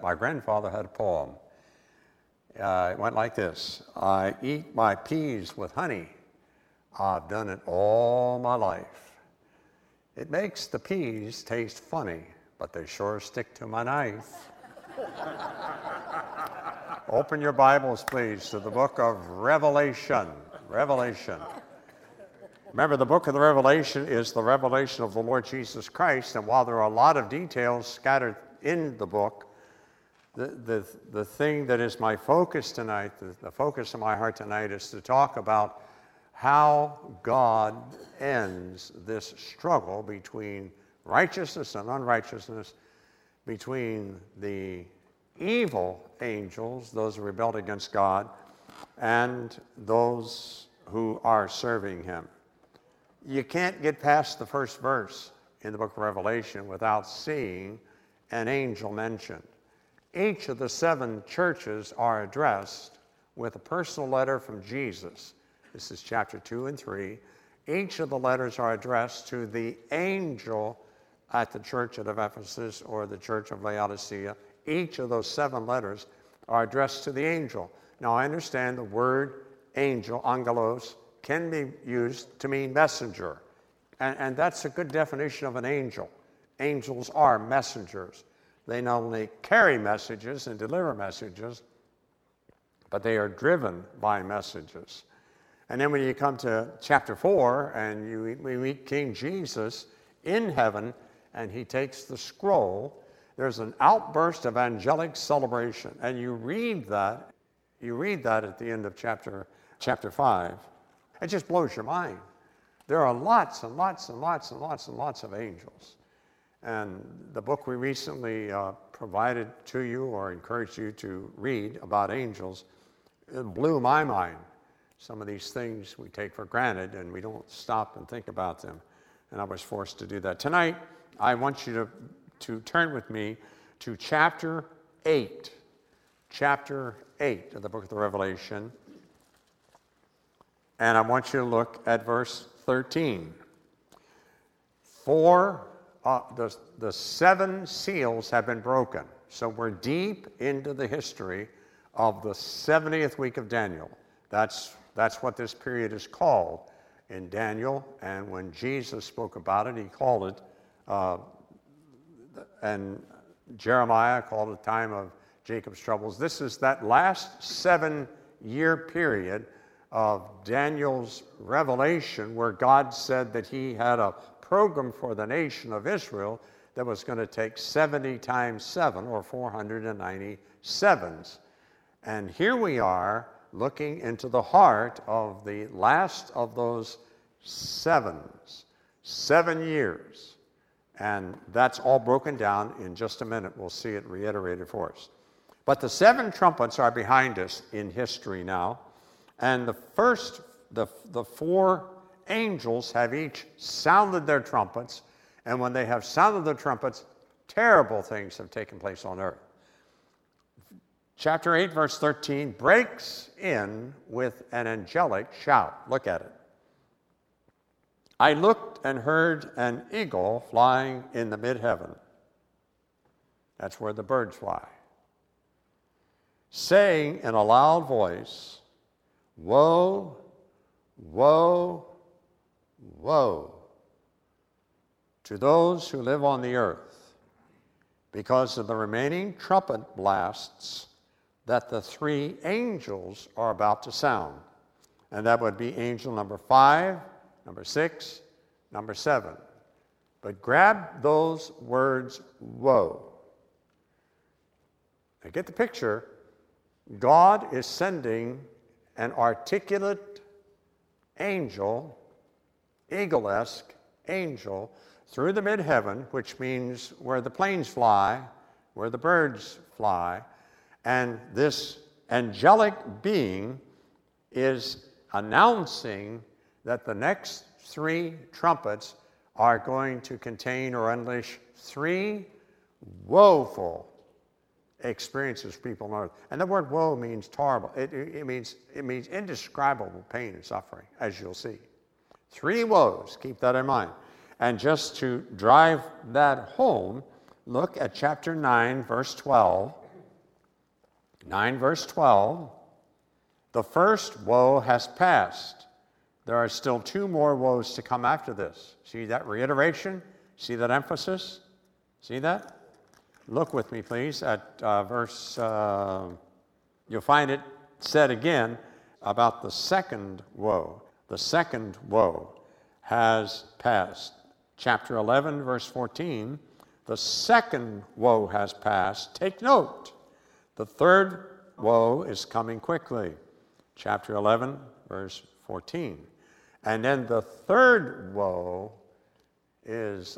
My grandfather had a poem. It went like this: I eat my peas with honey. I've done it all my life. It makes the peas taste funny, but they sure stick to my knife. Open your Bibles, please, to the book of Revelation. Revelation. Remember, the book of the Revelation is the revelation of the Lord Jesus Christ, and while there are a lot of details scattered in the book, the thing that is my focus tonight, the focus of my heart tonight, is to talk about how God ends this struggle between righteousness and unrighteousness, between the evil angels, those who rebelled against God, and those who are serving him. You can't get past the first verse in the book of Revelation without seeing an angel mentioned. Each of the 7 churches are addressed with a personal letter from Jesus. This is chapter 2 and 3. Each of the letters are addressed to the angel at the church of Ephesus or the church of Laodicea. Each of those 7 letters are addressed to the angel. Now, I understand the word angel, angelos, can be used to mean messenger. And that's a good definition of an angel. Angels are messengers. They not only carry messages and deliver messages, but they are driven by messages. And then when you come to chapter 4 and we meet King Jesus in heaven and he takes the scroll, there's an outburst of angelic celebration. And you read that at the end of chapter 5. It just blows your mind. There are lots and lots and lots and lots and lots of angels. And the book we recently provided to you or encouraged you to read about angels, it blew my mind. Some of these things we take for granted and we don't stop and think about them. And I was forced to do that. Tonight, I want you to turn with me to chapter 8. Chapter 8 of the book of the Revelation. And I want you to look at verse 13. For the 7 seals have been broken. So we're deep into the history of the 70th week of Daniel. That's what this period is called in Daniel. And when Jesus spoke about it, he called it, and Jeremiah called it the time of Jacob's troubles. This is that last 7-year period of Daniel's revelation where God said that he had a program for the nation of Israel that was going to take 70 times 7 or 497s. And here we are looking into the heart of the last of those 7s, 7 years. And that's all broken down in just a minute. We'll see it reiterated for us. But the 7 trumpets are behind us in history now. And the 4 angels have each sounded their trumpets. And when they have sounded their trumpets, terrible things have taken place on earth. Chapter 8, verse 13, breaks in with an angelic shout. Look at it. I looked and heard an eagle flying in the mid-heaven. That's where the birds fly. Saying in a loud voice, woe, woe, woe to those who live on the earth because of the remaining trumpet blasts that the 3 angels are about to sound. And that would be angel number 5, number 6, number 7. But grab those words, woe. Now get the picture. God is sending an articulate angel, eagle-esque angel, through the mid-heaven, which means where the planes fly, where the birds fly, and this angelic being is announcing that the next 3 trumpets are going to contain or unleash 3 woeful experiences people on earth. And the word woe means terrible. It means indescribable pain and suffering, as you'll see. 3 woes, keep that in mind. And just to drive that home, look at chapter 9, verse 12. 9 verse 12, the first woe has passed. There are still 2 more woes to come after this. See that reiteration? See that emphasis? See that? Look with me, please, at verse, you'll find it said again about the second woe. The second woe has passed. Chapter 11, verse 14, the second woe has passed. Take note, the third woe is coming quickly. Chapter 11, verse 14. And then the third woe is,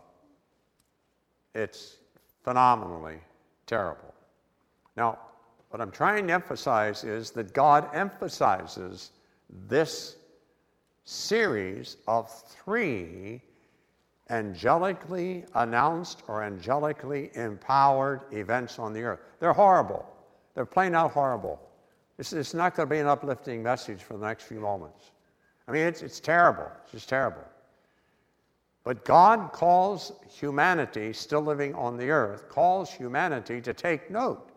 it's phenomenally terrible. Now, what I'm trying to emphasize is that God emphasizes this series of 3 angelically announced or angelically empowered events on the earth. They're horrible. They're plain out horrible. It's not going to be an uplifting message for the next few moments. I mean, it's terrible. It's just terrible. But God calls humanity, still living on the earth, calls humanity to take note.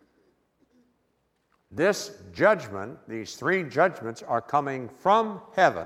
This judgment, these 3 judgments, are coming from heaven.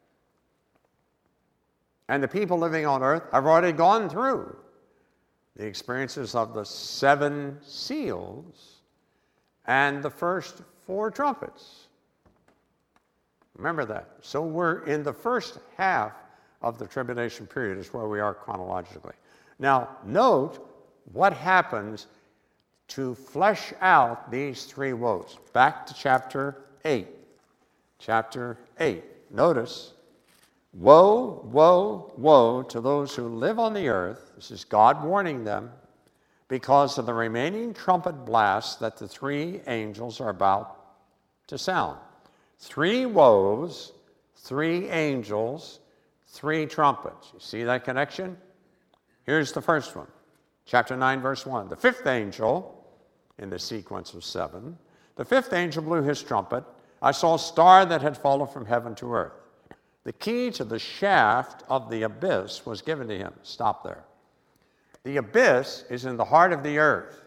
And the people living on earth have already gone through the experiences of the 7 seals and the first 4 trumpets. Remember that. So we're in the first half of the tribulation period is where we are chronologically. Now, note what happens to flesh out these 3 woes. Back to chapter 8. Chapter 8. Notice, woe, woe, woe to those who live on the earth. This is God warning them because of the remaining trumpet blasts that the 3 angels are about to sound. 3 woes, 3 angels, 3 trumpets. You see that connection? Here's the first one. Chapter 9, verse 1. The 5th angel, in the sequence of 7, the 5th angel blew his trumpet. I saw a star that had fallen from heaven to earth. The key to the shaft of the abyss was given to him. Stop there. The abyss is in the heart of the earth.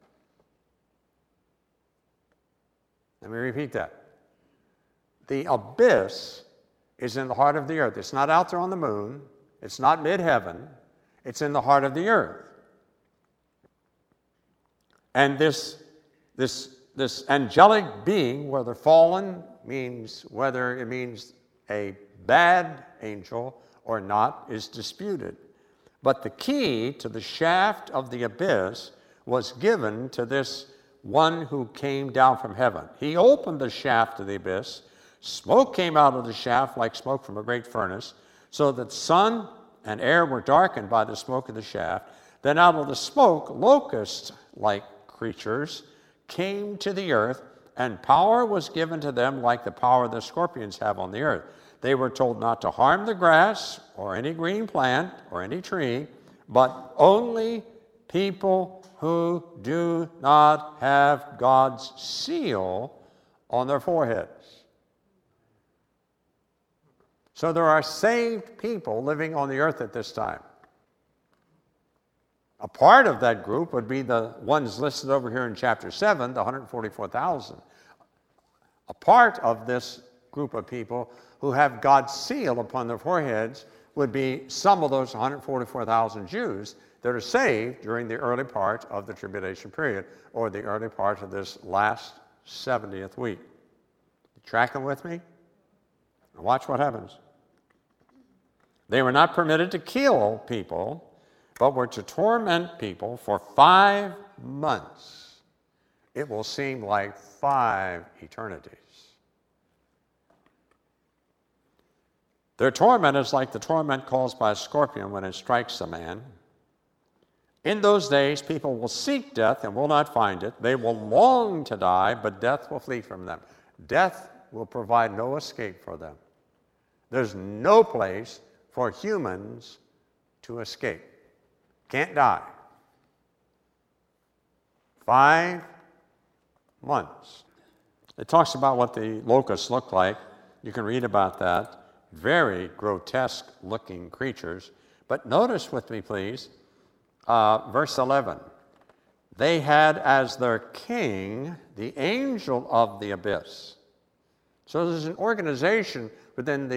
Let me repeat that. The abyss is in the heart of the earth. It's not out there on the moon. It's not mid-heaven. It's in the heart of the earth. And this angelic being, whether fallen means, whether it means a bad angel or not, is disputed. But the key to the shaft of the abyss was given to this one who came down from heaven. He opened the shaft of the abyss. Smoke came out of the shaft like smoke from a great furnace, so that sun and air were darkened by the smoke of the shaft. Then out of the smoke, locusts-like creatures came to the earth, and power was given to them like the power the scorpions have on the earth. They were told not to harm the grass or any green plant or any tree, but only people who do not have God's seal on their foreheads. So there are saved people living on the earth at this time. A part of that group would be the ones listed over here in chapter 7, the 144,000. A part of this group of people who have God's seal upon their foreheads would be some of those 144,000 Jews that are saved during the early part of the tribulation period, or the early part of this last 70th week. You tracking with me? Now watch what happens. They were not permitted to kill people, but were to torment people for 5 months. It will seem like 5 eternities. Their torment is like the torment caused by a scorpion when it strikes a man. In those days, people will seek death and will not find it. They will long to die, but death will flee from them. Death will provide no escape for them. There's no place for humans to escape. Can't die. 5 months. It talks about what the locusts look like. You can read about that. Very grotesque looking creatures. But notice with me, please, verse 11. they had as their king the angel of the abyss. So there's an organization within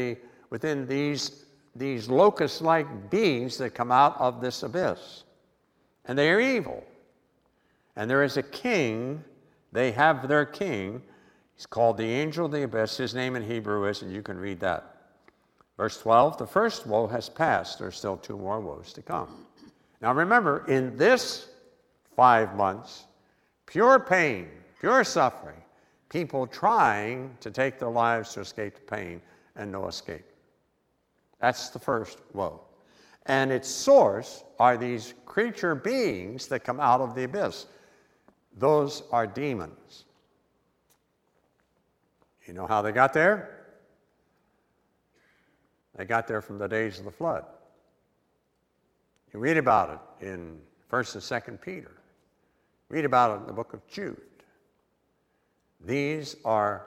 these locust-like beings that come out of this abyss. And they are evil. And there is a king. They have their king. He's called the angel of the abyss. His name in Hebrew is, and you can read that. Verse 12, the first woe has passed. There's still 2 more woes to come. Now remember, in this 5 months, pure pain, pure suffering, people trying to take their lives to escape the pain and no escape. That's the first woe. And its source are these creature beings that come out of the abyss. Those are demons. You know how they got there? They got there from the days of the flood. You read about it in 1st and 2nd Peter. Read about it in the book of Jude. These are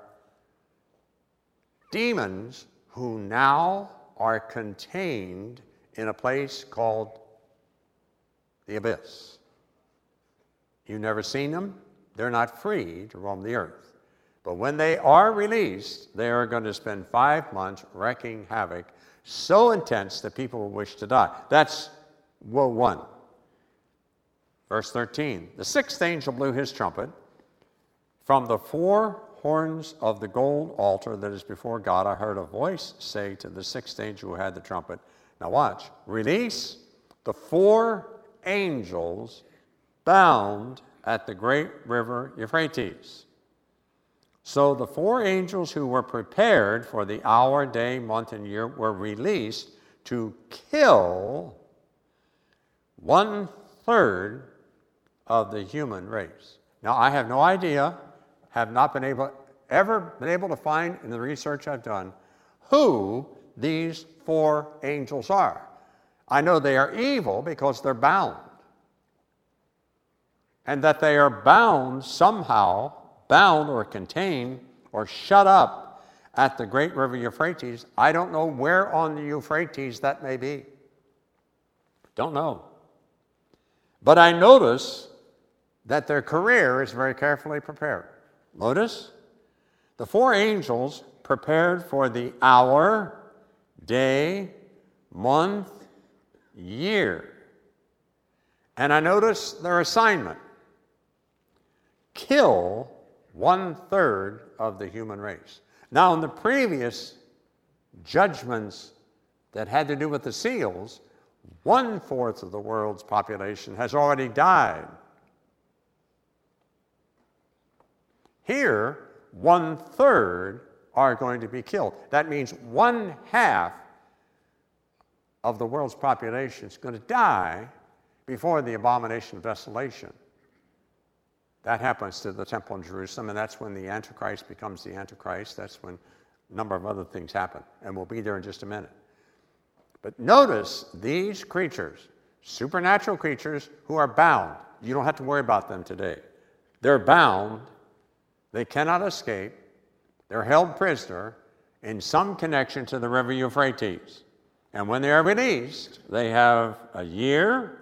demons who now are contained in a place called the abyss. You've never seen them. They're not free to roam the earth. But when they are released, they are going to spend 5 months wreaking havoc so intense that people will wish to die. That's woe 1. Verse 13, the 6th angel blew his trumpet. From the 4 horns of the gold altar that is before God, I heard a voice say to the 6th angel who had the trumpet, now watch, release the 4 angels bound at the great river Euphrates. So the 4 angels who were prepared for the hour, day, month, and year were released to kill 1/3 of the human race. Now, I have no idea, have not been ever been able to find in the research I've done who these 4 angels are. I know they are evil because they're bound. And that they are bound somehow, bound or contained or shut up at the great river Euphrates. I don't know where on the Euphrates that may be. Don't know. But I notice that their career is very carefully prepared. Notice, the 4 angels prepared for the hour, day, month, year. And I notice their assignment: kill 1/3 of the human race. Now, in the previous judgments that had to do with the seals, 1/4 of the world's population has already died. Here, 1/3 are going to be killed. That means 1/2 of the world's population is going to die before the abomination of desolation. That happens to the temple in Jerusalem, and that's when the Antichrist becomes the Antichrist. That's when a number of other things happen, and we'll be there in just a minute. But notice these creatures, supernatural creatures who are bound. You don't have to worry about them today. They're bound. They cannot escape. They're held prisoner in some connection to the river Euphrates. And when they are released, they have a year,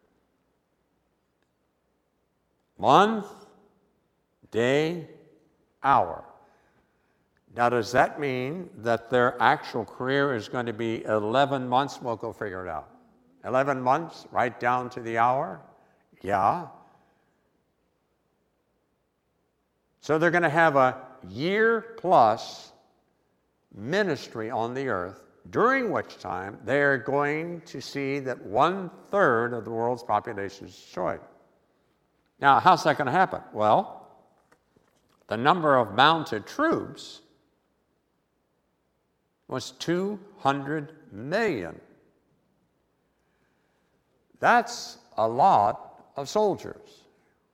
month, day, hour. Now, does that mean that their actual career is going to be 11 months? We'll go figure it out. 11 months, right down to the hour? Yeah. So they're going to have a year-plus ministry on the earth, during which time they are going to see that 1/3 of the world's population is destroyed. Now, how's that going to happen? Well, the number of mounted troops was 200 million. That's a lot of soldiers.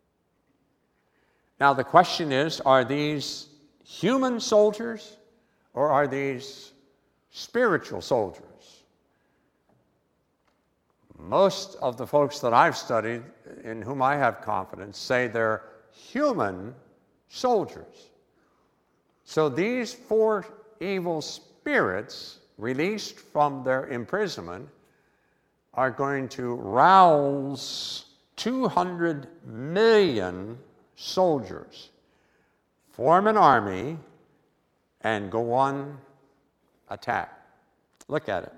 Now, the question is, are these human soldiers or are these spiritual soldiers? Most of the folks that I've studied, in whom I have confidence, say they're human soldiers. So these 4 evil spirits released from their imprisonment are going to rouse 200 million soldiers form an army and go on attack. Look at it.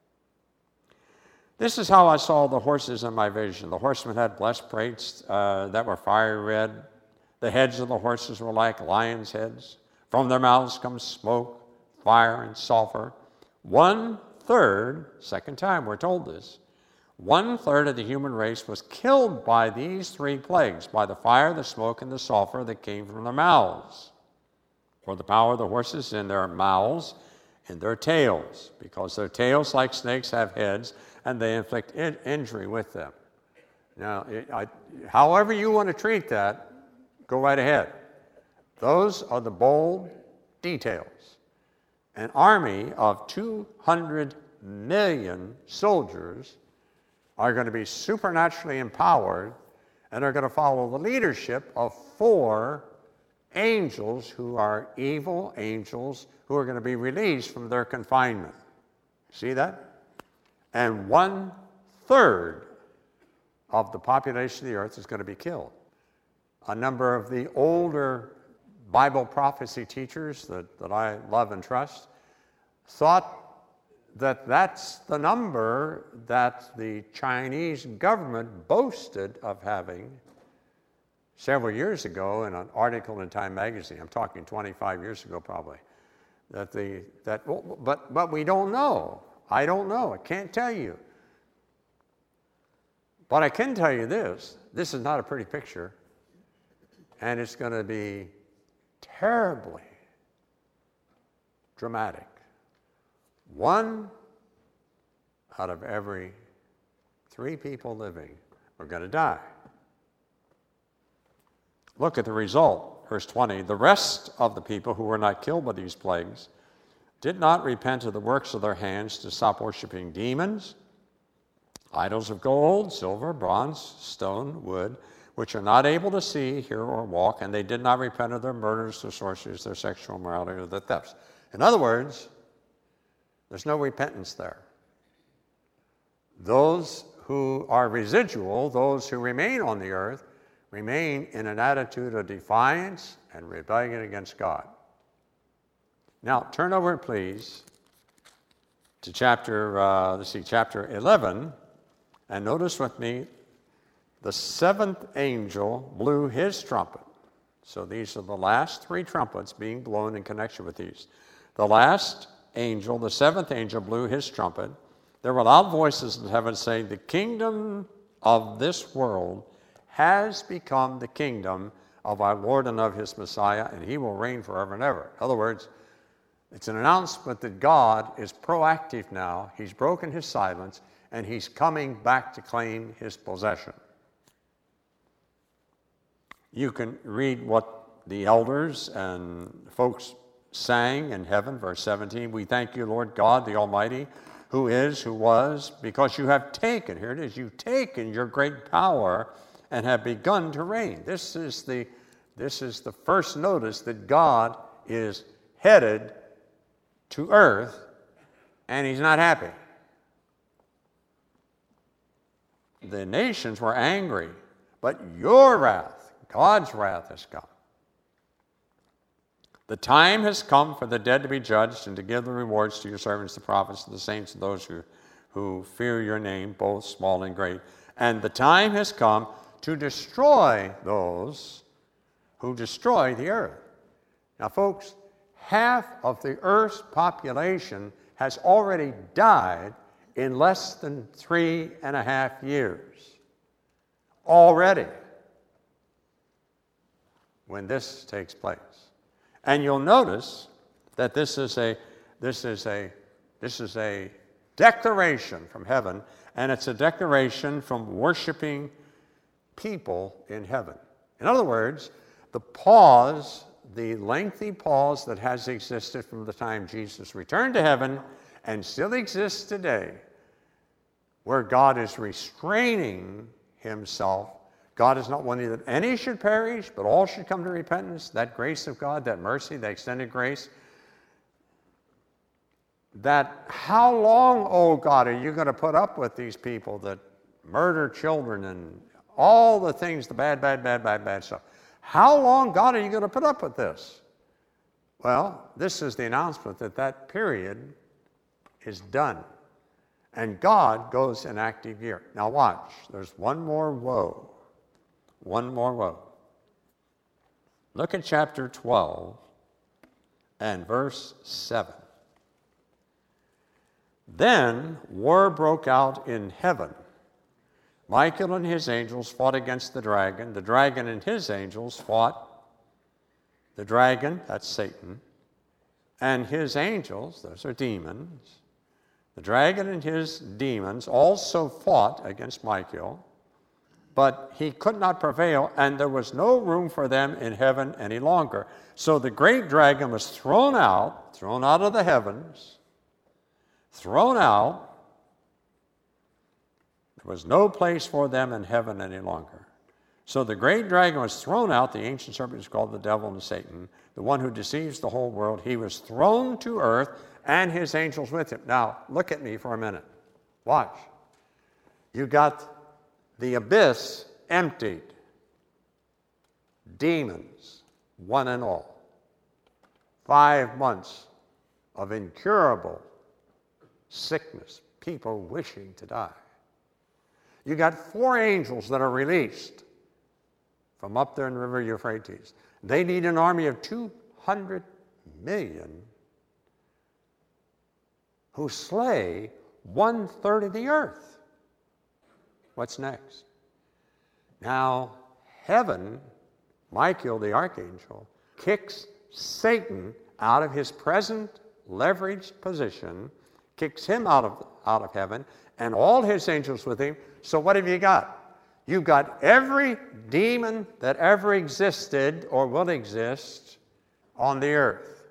This is how I saw the horses in my vision. The horsemen had breastplates that were fiery red. The heads of the horses were like lions' heads. From their mouths comes smoke, fire, and sulfur. 1/3, second time we're told this, 1/3 of the human race was killed by these three plagues, by the fire, the smoke, and the sulfur that came from their mouths. For the power of the horses in their mouths and their tails, because their tails, like snakes, have heads, and they inflict injury with them. Now, however you want to treat that, go right ahead. Those are the bold details. An army of 200 million soldiers are going to be supernaturally empowered and are going to follow the leadership of 4 angels who are evil angels who are going to be released from their confinement. See that? And 1/3 of the population of the earth is going to be killed. A number of the older Bible prophecy teachers that I love and trust thought that that's the number that the Chinese government boasted of having several years ago in an article in Time magazine. I'm talking 25 years ago probably. But we don't know. I don't know. I can't tell you. But I can tell you this. This is not a pretty picture. And it's going to be terribly dramatic. 1 out of every 3 people living are going to die. Look at the result, verse 20. The rest of the people who were not killed by these plagues did not repent of the works of their hands to stop worshiping demons, idols of gold, silver, bronze, stone, wood, which are not able to see, hear, or walk, and they did not repent of their murders, their sorceries, their sexual immorality, or their thefts. In other words, there's no repentance there. Those who are residual, those who remain on the earth, remain in an attitude of defiance and rebellion against God. Now, turn over, please, to chapter 11, and notice with me, the 7th angel blew his trumpet. So these are the last 3 trumpets being blown in connection with these. The last angel, the 7th angel, blew his trumpet. There were loud voices in heaven saying, "The kingdom of this world has become the kingdom of our Lord and of his Messiah, and he will reign forever and ever." In other words, it's an announcement that God is proactive now. He's broken his silence, and he's coming back to claim his possession. You can read what the elders and folks sang in heaven, verse 17. "We thank you, Lord God, the Almighty, who is, who was, because you have taken," here it is, "you've taken your great power and have begun to reign." This is the first notice that God is headed to earth, and he's not happy. The nations were angry, but your wrath, God's wrath, has come. "The time has come for the dead to be judged and to give the rewards to your servants, the prophets, and the saints, and those who fear your name, both small and great. And the time has come to destroy those who destroy the earth." Now, folks, half of the earth's population has already died in less than 3.5 years. Already. When this takes place. And you'll notice that this is a declaration from heaven, and it's a declaration from worshiping people in heaven. In other words, the lengthy pause that has existed from the time Jesus returned to heaven and still exists today, where God is restraining himself. God is not wanting that any should perish, but all should come to repentance. That grace of God, that mercy, that extended grace. That how long, oh God, are you going to put up with these people that murder children and All the things, the bad stuff. How long, God, are you going to put up with this? Well, this is the announcement that that period is done. And God goes in active gear. Now watch, there's one more woe. One more woe. Look at chapter 12 and verse 7. Then war broke out in heaven. Michael and his angels fought against the dragon. The dragon and his angels fought. The dragon, that's Satan, and his angels, those are demons. The dragon and his demons also fought against Michael, but he could not prevail, and there was no room for them in heaven any longer. So the great dragon was thrown out of the heavens, thrown out. There was no place for them in heaven any longer. So the great dragon was thrown out. The ancient serpent is called the devil and Satan, the one who deceives the whole world. He was thrown to earth, and his angels with him. Now, look at me for a minute. Watch. You got the abyss emptied. Demons, one and all. 5 months of incurable sickness, people wishing to die. You got 4 angels that are released from up there in the river Euphrates. They need an army of 200 million who slay 1/3 of the earth. What's next? Now, heaven, Michael the archangel, kicks Satan out of his present leveraged position, kicks him out of heaven, and all his angels with him. So what have you got? You've got every demon that ever existed or will exist on the earth.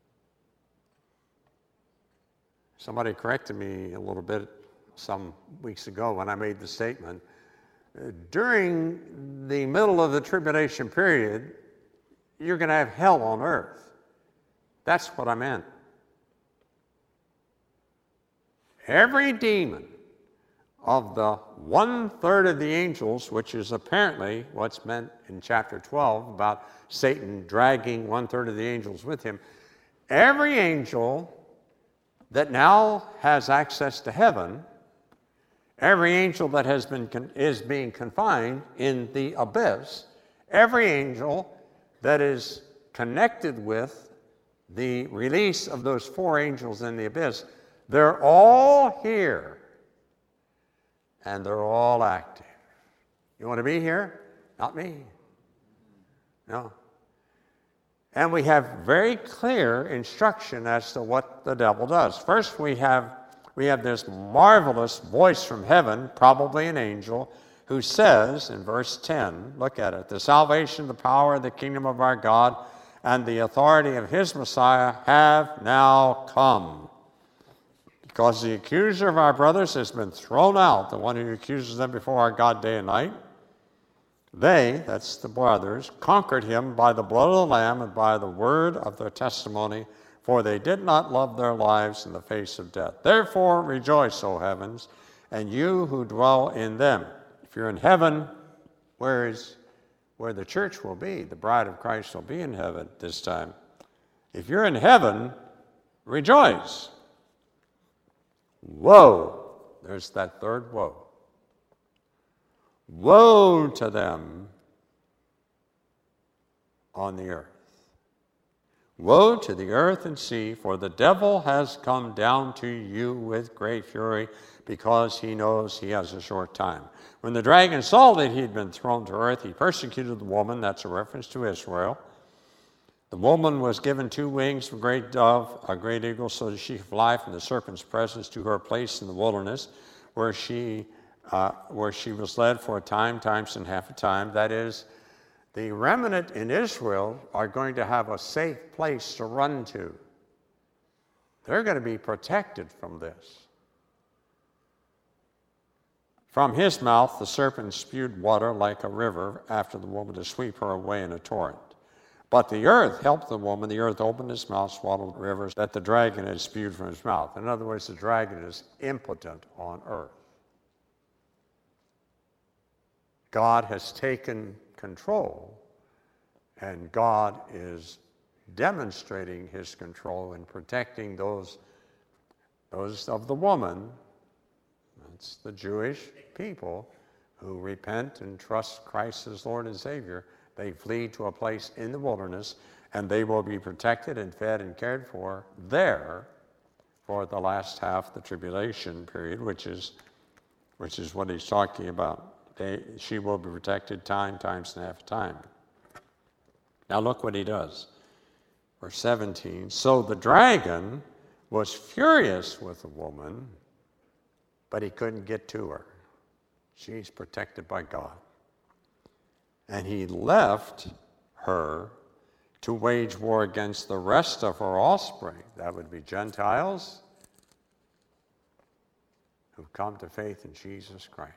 Somebody corrected me a little bit some weeks ago when I made the statement. During the middle of the tribulation period, you're going to have hell on earth. That's what I meant. Every demon of the 1/3 of the angels, which is apparently what's meant in chapter 12 about Satan dragging 1/3 of the angels with him, every angel that now has access to heaven, every angel that is being confined in the abyss, every angel that is connected with the release of those 4 angels in the abyss, they're all here. And they're all active. You want to be here? Not me. No. And we have very clear instruction as to what the devil does. First, we have this marvelous voice from heaven, probably an angel, who says in verse 10, look at it, the salvation, the power, the kingdom of our God, and the authority of his Messiah have now come. Because the accuser of our brothers has been thrown out, the one who accuses them before our God day and night. They, that's the brothers, conquered him by the blood of the Lamb and by the word of their testimony, for they did not love their lives in the face of death. Therefore rejoice, O heavens, and you who dwell in them. If you're in heaven, where the church will be, the bride of Christ will be in heaven this time. If you're in heaven, rejoice. Woe, there's that third woe. Woe to them on the earth. Woe to the earth and sea, for the devil has come down to you with great fury, because he knows he has a short time. When the dragon saw that he had been thrown to earth, he persecuted the woman. That's a reference to Israel. The woman was given 2 wings from a great dove, a great eagle, so that she could fly from the serpent's presence to her place in the wilderness, where she was led for a time, times and half a time. That is, the remnant in Israel are going to have a safe place to run to. They're going to be protected from this. From his mouth the serpent spewed water like a river after the woman to sweep her away in a torrent. But the earth helped the woman. The earth opened its mouth, swallowed rivers that the dragon had spewed from his mouth. In other words, the dragon is impotent on earth. God has taken control, and God is demonstrating his control in protecting those of the woman, that's the Jewish people, who repent and trust Christ as Lord and Savior. They flee to a place in the wilderness, and they will be protected and fed and cared for there for the last half of the tribulation period, which is what he's talking about. She will be protected times and a half time. Now look what he does. Verse 17, so the dragon was furious with the woman, but he couldn't get to her. She's protected by God. And he left her to wage war against the rest of her offspring. That would be Gentiles who've come to faith in Jesus Christ.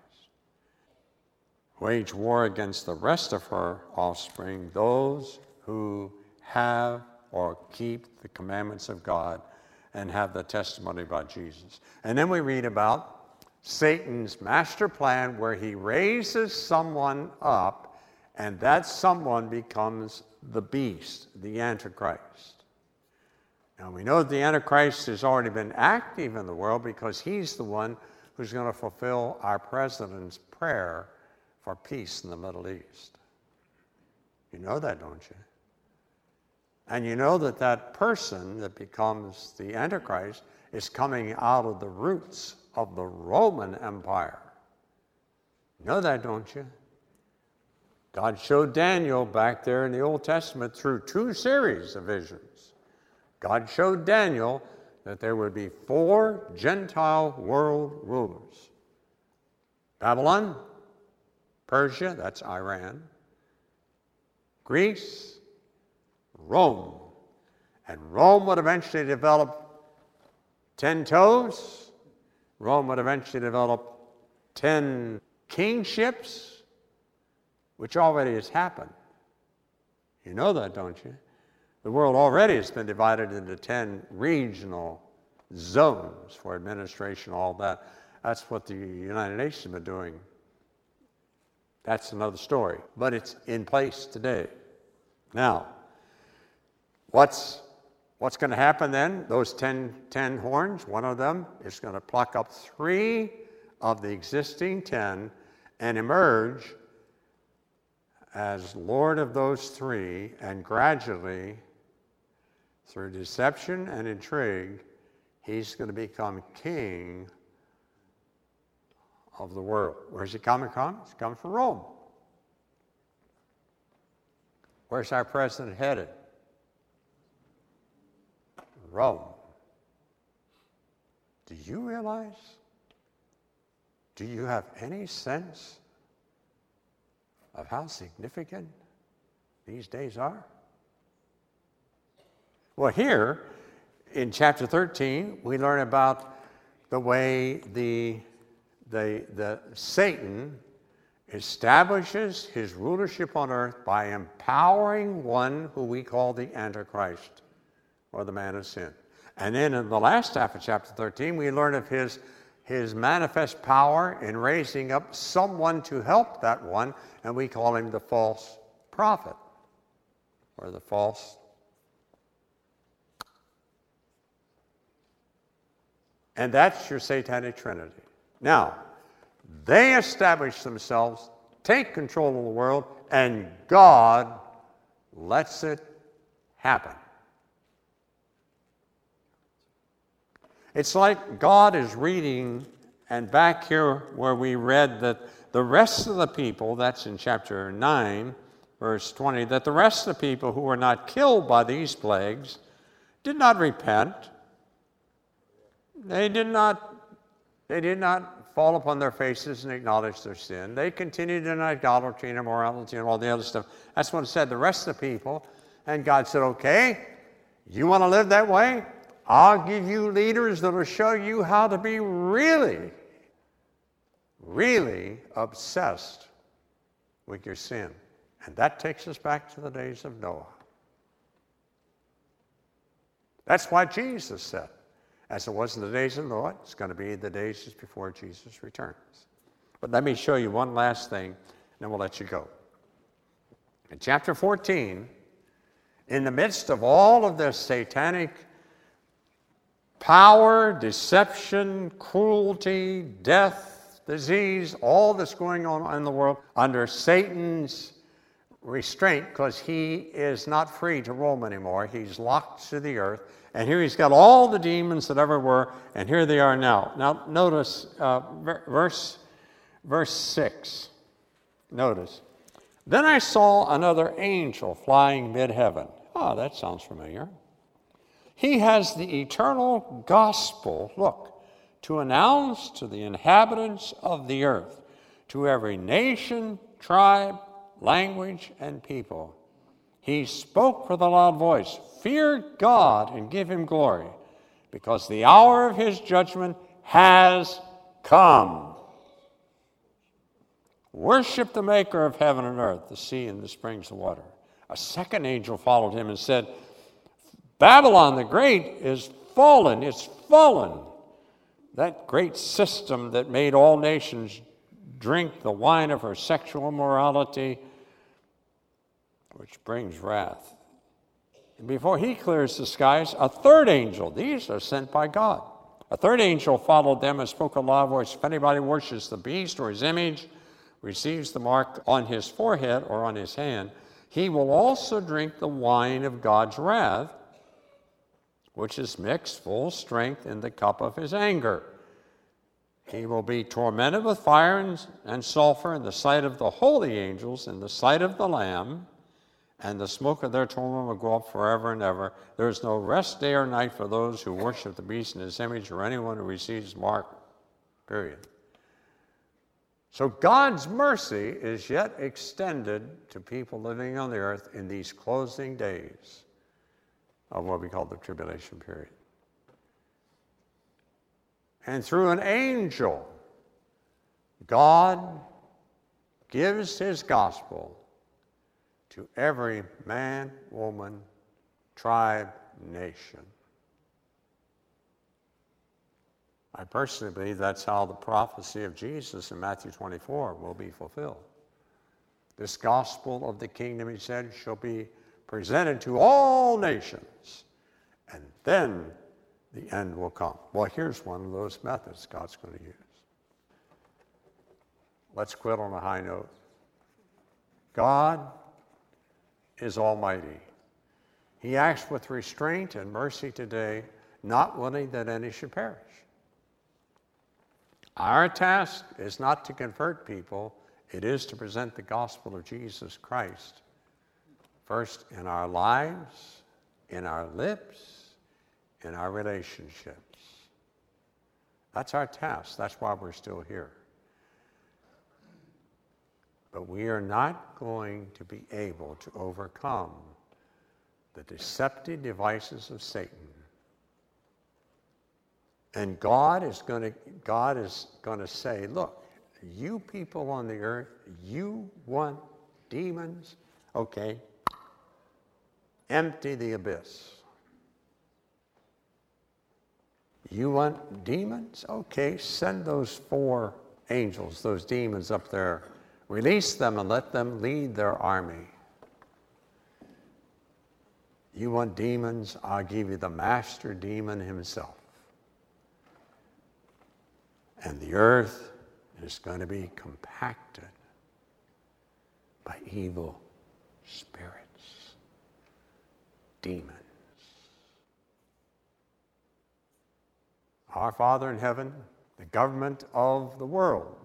Wage war against the rest of her offspring, those who have or keep the commandments of God and have the testimony about Jesus. And then we read about Satan's master plan where he raises someone up, and that someone becomes the beast, the Antichrist. Now we know the Antichrist has already been active in the world because he's the one who's going to fulfill our president's prayer for peace in the Middle East. You know that, don't you? And you know that that person that becomes the Antichrist is coming out of the roots of the Roman Empire. You know that, don't you? God showed Daniel back there in the Old Testament through 2 series of visions. God showed Daniel that there would be 4 Gentile world rulers. Babylon, Persia, that's Iran, Greece, Rome. And Rome would eventually develop 10 toes. Rome would eventually develop 10 kingships, which already has happened. You know that, don't you? The world already has been divided into 10 regional zones for administration, all that. That's what the United Nations have been doing. That's another story, but it's in place today. Now, what's going to happen then? Those 10 horns, one of them is going to pluck up 3 of the existing 10 and emerge as Lord of those 3, and gradually, through deception and intrigue, he's going to become king of the world. Where's he coming from? He's coming from Rome. Where's our president headed? Rome. Do you realize? Do you have any sense of how significant these days are? Well, here in chapter 13, we learn about the way the Satan establishes his rulership on earth by empowering one who we call the Antichrist, or the man of sin. And then in the last half of chapter 13, we learn of his manifest power in raising up someone to help that one, and we call him the false prophet, or the false. And that's your satanic trinity. Now, they establish themselves, take control of the world, and God lets it happen. It's like God is reading, and back here where we read that the rest of the people, that's in chapter 9, verse 20, that the rest of the people who were not killed by these plagues did not repent. They did not fall upon their faces and acknowledge their sin. They continued in idolatry and immorality and all the other stuff. That's what it said, the rest of the people. And God said, okay, you want to live that way? I'll give you leaders that will show you how to be really, really obsessed with your sin. And that takes us back to the days of Noah. That's why Jesus said, as it was in the days of Noah, it's going to be the days just before Jesus returns. But let me show you one last thing then we'll let you go. In chapter 14, in the midst of all of this satanic power, deception, cruelty, death, disease, all that's going on in the world, under Satan's restraint, because he is not free to roam anymore. He's locked to the earth. And here he's got all the demons that ever were, and here they are now. Now, notice verse 6. Notice. Then I saw another angel flying mid-heaven. Oh, that sounds familiar. He has the eternal gospel, look, to announce to the inhabitants of the earth, to every nation, tribe, language, and people. He spoke with a loud voice, fear God and give him glory, because the hour of his judgment has come. Worship the maker of heaven and earth, the sea and the springs of water. A second angel followed him and said, Babylon the Great is fallen. It's fallen. That great system that made all nations drink the wine of her sexual immorality, which brings wrath. And before he clears the skies, a third angel, these are sent by God. A third angel followed them and spoke a loud voice. If anybody worships the beast or his image, receives the mark on his forehead or on his hand, he will also drink the wine of God's wrath, which is mixed full strength in the cup of his anger. He will be tormented with fire and sulfur in the sight of the holy angels, in the sight of the Lamb, and the smoke of their torment will go up forever and ever. There is no rest day or night for those who worship the beast in his image or anyone who receives his mark, period. So God's mercy is yet extended to people living on the earth in these closing days of what we call the tribulation period. And through an angel, God gives his gospel to every man, woman, tribe, nation. I personally believe that's how the prophecy of Jesus in Matthew 24 will be fulfilled. This gospel of the kingdom, he said, shall be presented to all nations, and then the end will come. Well, here's one of those methods God's going to use. Let's quit on a high note. God is almighty. He acts with restraint and mercy today, not willing that any should perish. Our task is not to convert people, it is to present the gospel of Jesus Christ, first in our lives, in our lips, in our relationships. That's our task. That's why we're still here. But we are not going to be able to overcome the deceptive devices of Satan. And God is going to say, look, you people on the earth, you want demons? Okay, empty the abyss. You want demons? Okay, send those 4 angels, those demons up there. Release them and let them lead their army. You want demons? I'll give you the master demon himself. And the earth is going to be compacted by evil spirits, demons. Our Father in heaven, the government of the world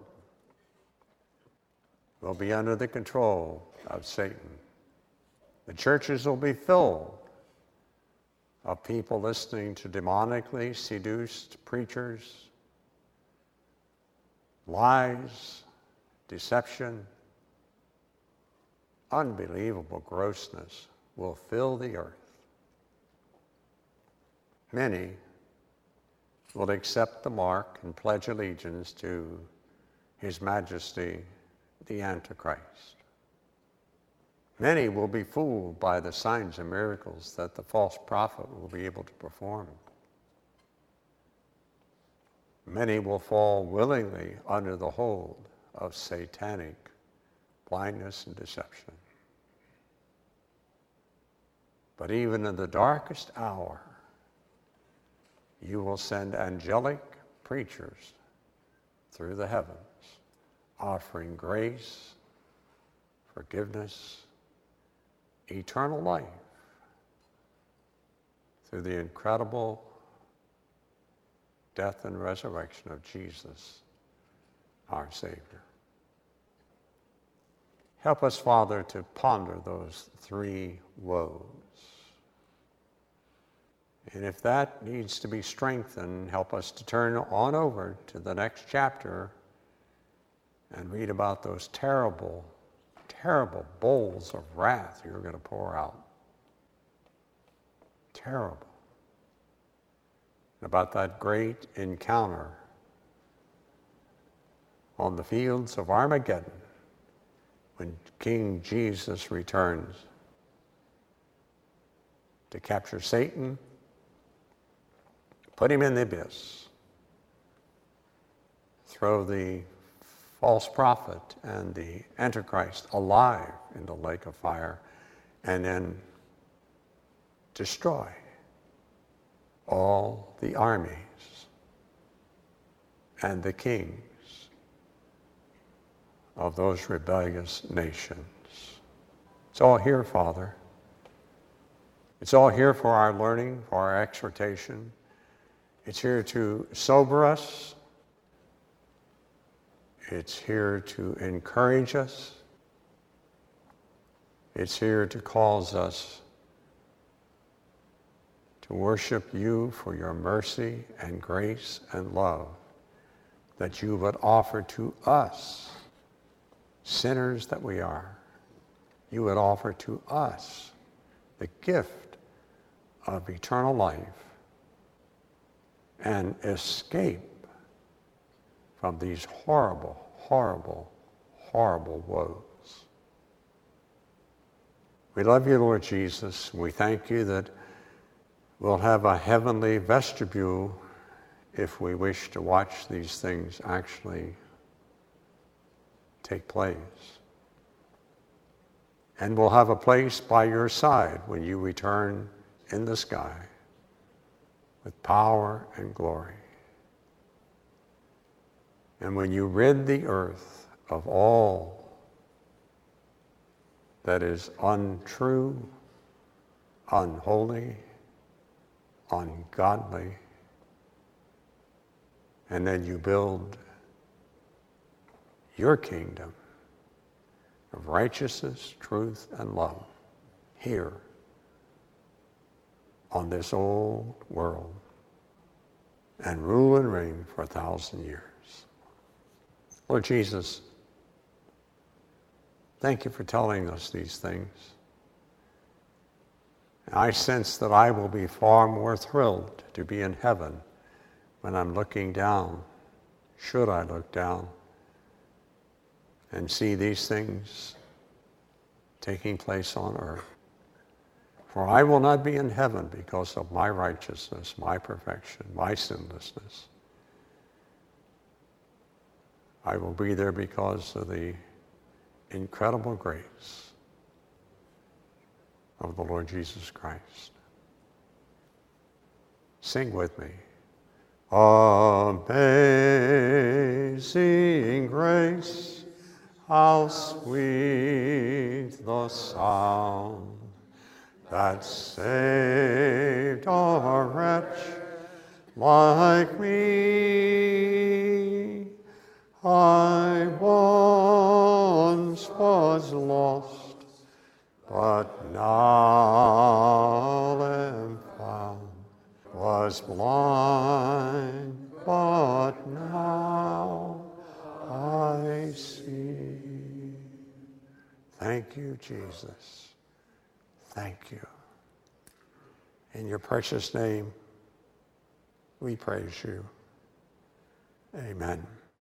will be under the control of Satan. The churches will be filled of people listening to demonically seduced preachers. Lies, deception, unbelievable grossness will fill the earth. Many will accept the mark and pledge allegiance to His Majesty, the Antichrist. Many will be fooled by the signs and miracles that the false prophet will be able to perform. Many will fall willingly under the hold of satanic blindness and deception. But even in the darkest hour, you will send angelic preachers through the heavens, offering grace, forgiveness, eternal life through the incredible death and resurrection of Jesus, our Savior. Help us, Father, to ponder those three woes. And if that needs to be strengthened, help us to turn on over to the next chapter and read about those terrible, terrible bowls of wrath you're going to pour out. Terrible. And about that great encounter on the fields of Armageddon when King Jesus returns to capture Satan, put him in the abyss, throw the false prophet and the Antichrist alive in the lake of fire, and then destroy all the armies and the kings of those rebellious nations. It's all here, Father. It's all here for our learning, for our exhortation. It's here to sober us. It's here to encourage us. It's here to cause us to worship you for your mercy and grace and love that you would offer to us, sinners that we are. You would offer to us the gift of eternal life and escape from these horrible, horrible, horrible woes. We love you, Lord Jesus. We thank you that we'll have a heavenly vestibule if we wish to watch these things actually take place. And we'll have a place by your side when you return in the sky with power and glory. And when you rid the earth of all that is untrue, unholy, ungodly, and then you build your kingdom of righteousness, truth, and love here on this old world and rule and reign for 1,000 years. Lord Jesus, thank you for telling us these things. I sense that I will be far more thrilled to be in heaven when I'm looking down, should I look down, and see these things taking place on earth. For I will not be in heaven because of my righteousness, my perfection, my sinlessness. I will be there because of the incredible grace of the Lord Jesus Christ. Sing with me. Amazing grace, how sweet the sound that saved a wretch like me. I once was lost, but now am found. Was blind, but now I see. Thank you, Jesus. Thank you. In your precious name, we praise you. Amen.